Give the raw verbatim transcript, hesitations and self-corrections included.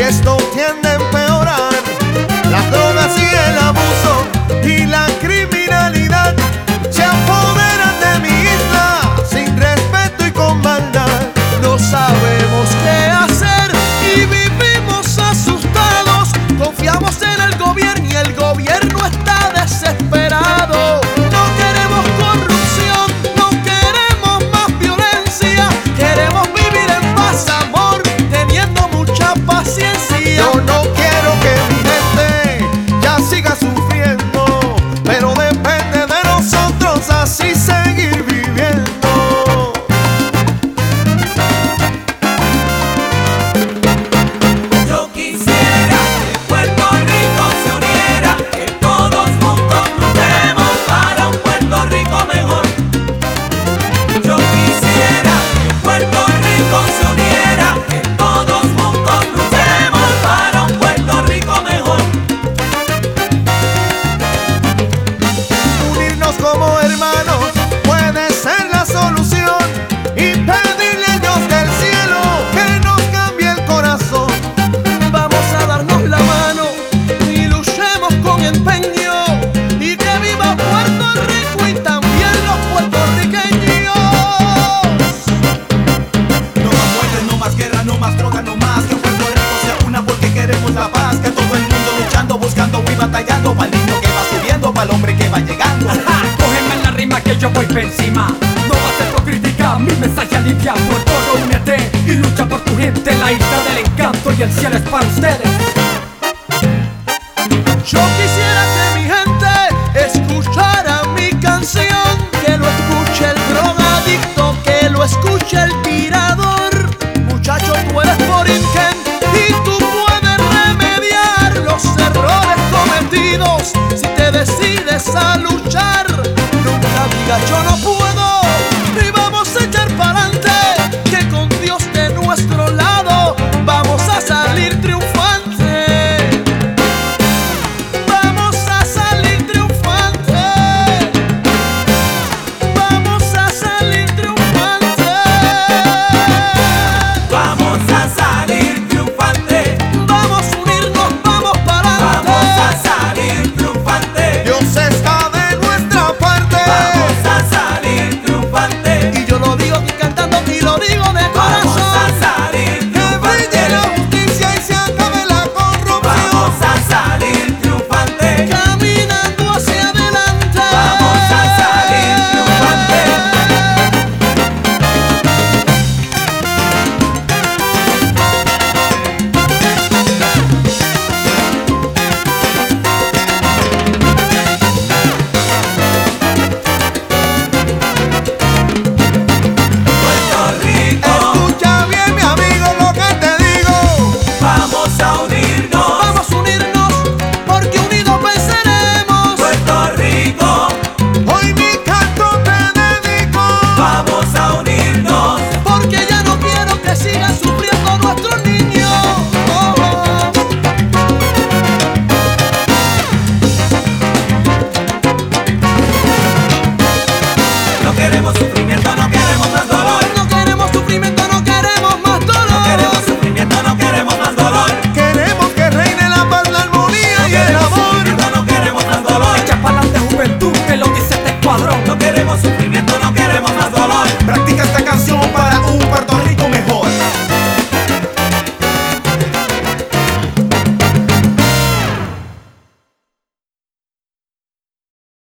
esto tiende a empeorar. Las drogas y el abuso y la criminalidad se apoderan de mi isla sin respeto y con maldad. No sabemos qué hacer y vivimos asustados. Confiamos en el gobierno y el gobierno está desesperado. No queremos corrupción, no queremos más violencia. Queremos vivir en paz, amor, teniendo mucha paciencia. Yo no quiero que mi gente ya siga sufriendo, pero depende de nosotros así seguir viviendo. Yo quisiera que Puerto Rico se uniera, que todos juntos luchemos para un Puerto Rico mejor. Yo quisiera que Puerto Rico se uniera, que todos juntos luchemos para un Puerto Rico mejor. Unirnos como hermanos puede ser la solución y pedirle a Dios del cielo que nos cambie el corazón. Vamos a darnos la mano y luchemos con empeño, y que viva Puerto Rico y también los puertorriqueños. No más muerte, no más guerra, no más droga, no más. Que Puerto Rico se una porque queremos la paz. Que todo el mundo luchando, buscando y batallando. Para el niño que va subiendo, para el hombre que va llegando. Ajá, cógeme la rima que yo voy por encima. No va a ser por crítica, mi mensaje alivia. Por todo únete y lucha por tu gente. La isla del encanto y el cielo es para ustedes.